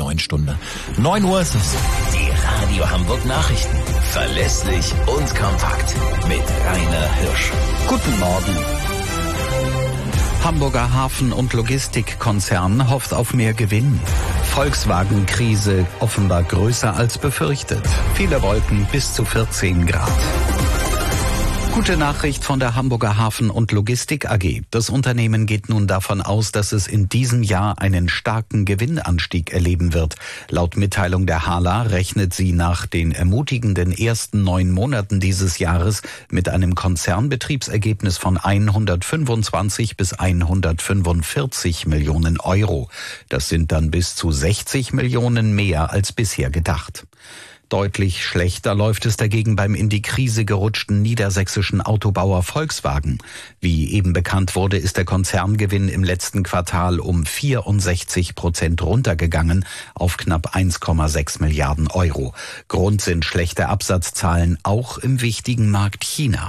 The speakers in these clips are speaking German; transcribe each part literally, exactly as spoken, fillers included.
neuen Stunde. neun Uhr ist es. Die Radio Hamburg Nachrichten. Verlässlich und kompakt. Mit Rainer Hirsch. Guten Morgen. Hamburger Hafen- und Logistikkonzern hofft auf mehr Gewinn. Volkswagen-Krise offenbar größer als befürchtet. Viele Wolken bis zu vierzehn Grad. Gute Nachricht von der Hamburger Hafen- und Logistik A G. Das Unternehmen geht nun davon aus, dass es in diesem Jahr einen starken Gewinnanstieg erleben wird. Laut Mitteilung der Hala rechnet sie nach den ermutigenden ersten neun Monaten dieses Jahres mit einem Konzernbetriebsergebnis von hundertfünfundzwanzig bis hundertfünfundvierzig Millionen Euro. Das sind dann bis zu sechzig Millionen mehr als bisher gedacht. Deutlich schlechter läuft es dagegen beim in die Krise gerutschten niedersächsischen Autobauer Volkswagen. Wie eben bekannt wurde, ist der Konzerngewinn im letzten Quartal um vierundsechzig Prozent runtergegangen auf knapp eins Komma sechs Milliarden Euro. Grund sind schlechte Absatzzahlen, auch im wichtigen Markt China.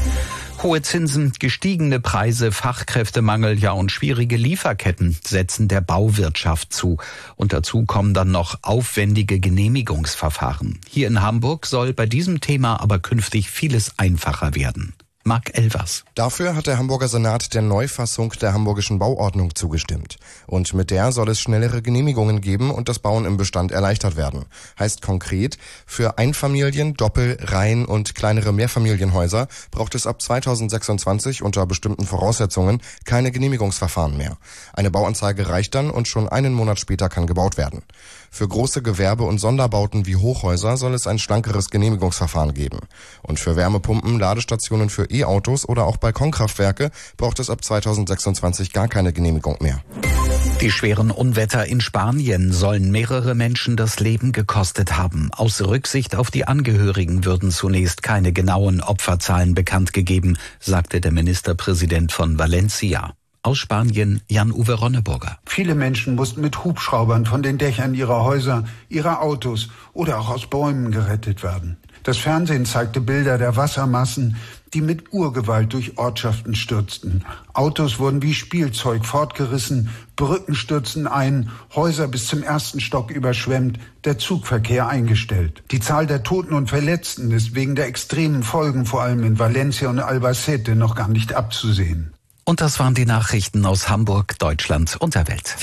Hohe Zinsen, gestiegene Preise, Fachkräftemangel, ja und schwierige Lieferketten setzen der Bauwirtschaft zu. Und dazu kommen dann noch aufwendige Genehmigungsverfahren. Hier in Hamburg soll bei diesem Thema aber künftig vieles einfacher werden. Marc Elvers. Dafür hat der Hamburger Senat der Neufassung der Hamburgischen Bauordnung zugestimmt. Und mit der soll es schnellere Genehmigungen geben und das Bauen im Bestand erleichtert werden. Heißt konkret, für Einfamilien-, Doppel-, Reihen- und kleinere Mehrfamilienhäuser braucht es ab zweitausendsechsundzwanzig unter bestimmten Voraussetzungen keine Genehmigungsverfahren mehr. Eine Bauanzeige reicht dann und schon einen Monat später kann gebaut werden. Für große Gewerbe- und Sonderbauten wie Hochhäuser soll es ein schlankeres Genehmigungsverfahren geben. Und für Wärmepumpen, Ladestationen für E-Autos oder auch Balkonkraftwerke braucht es ab zweitausendsechsundzwanzig gar keine Genehmigung mehr. Die schweren Unwetter in Spanien sollen mehrere Menschen das Leben gekostet haben. Aus Rücksicht auf die Angehörigen würden zunächst keine genauen Opferzahlen bekannt gegeben, sagte der Ministerpräsident von Valencia. Aus Spanien Jan-Uwe Ronneburger. Viele Menschen mussten mit Hubschraubern von den Dächern ihrer Häuser, ihrer Autos oder auch aus Bäumen gerettet werden. Das Fernsehen zeigte Bilder der Wassermassen, die mit Urgewalt durch Ortschaften stürzten. Autos wurden wie Spielzeug fortgerissen, Brücken stürzten ein, Häuser bis zum ersten Stock überschwemmt, der Zugverkehr eingestellt. Die Zahl der Toten und Verletzten ist wegen der extremen Folgen vor allem in Valencia und Albacete noch gar nicht abzusehen. Und das waren die Nachrichten aus Hamburg, Deutschland und der Welt.